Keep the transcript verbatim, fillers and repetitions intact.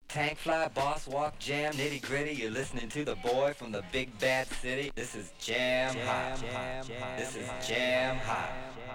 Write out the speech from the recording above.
Tank fly, boss walk, jam, nitty gritty. You're listening to the boy from the big bad city. This is Jam Hot. This is Jam Hot.